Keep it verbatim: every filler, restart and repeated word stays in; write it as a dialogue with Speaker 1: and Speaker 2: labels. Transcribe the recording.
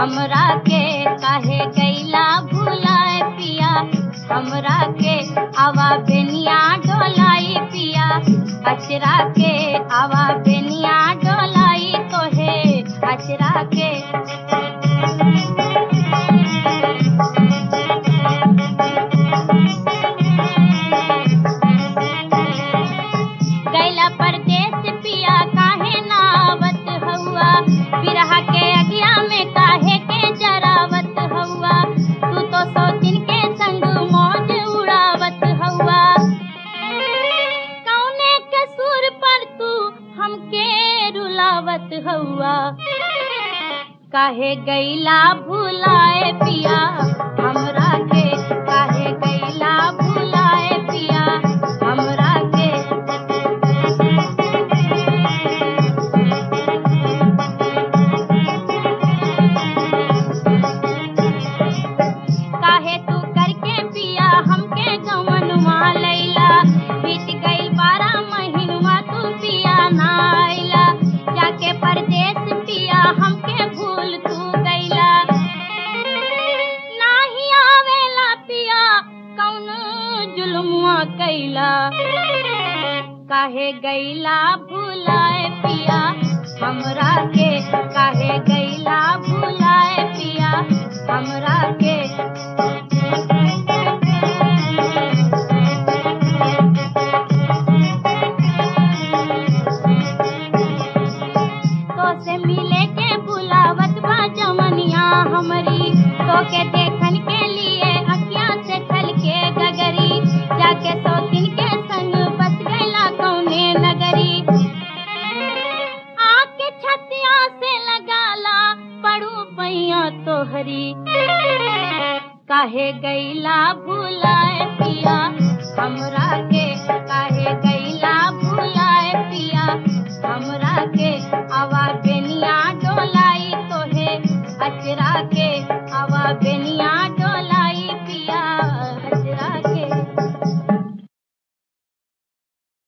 Speaker 1: हमरा के काहे गैला भुलाए पिया हमरा के आवा बेनिया डोलाई पिया अचरा के आवा बेनिया डोलाई तोहे अचरा के गैला परदेस पिया काहे नावत हुआ बिरहा के अगिया में काहे के जरावत हुआ तू तो सौ दिन के संग मौज उड़ावत हुआ कौने कसूर पर तू हमके रुलावत हुआ काहे गैला भुलाए पिया हमरा के काहे गैला भुलाए पिया हमरा के काहे तू करके पिया हमके गवनवा लैला बीत गई बारह महीनवा तू पिया ना आइला जाके परदेस पिया हमके भूल तू गैला नाही आवेला पिया कौन जुल्मुआ कैला काहे गैला भुलाए पिया हमरा के काहे गैला भुलाए पिया हमरा के तो से मिले के बुलावत बा जमनिया हमरी तो के देखन के लिए अखियां से छल के गगरी जाके सौ दिन के संग बस गैला कौने नगरी आके छतिया से लगाला पड़ू पैया तोहरी काहे गैला भुलाए पिया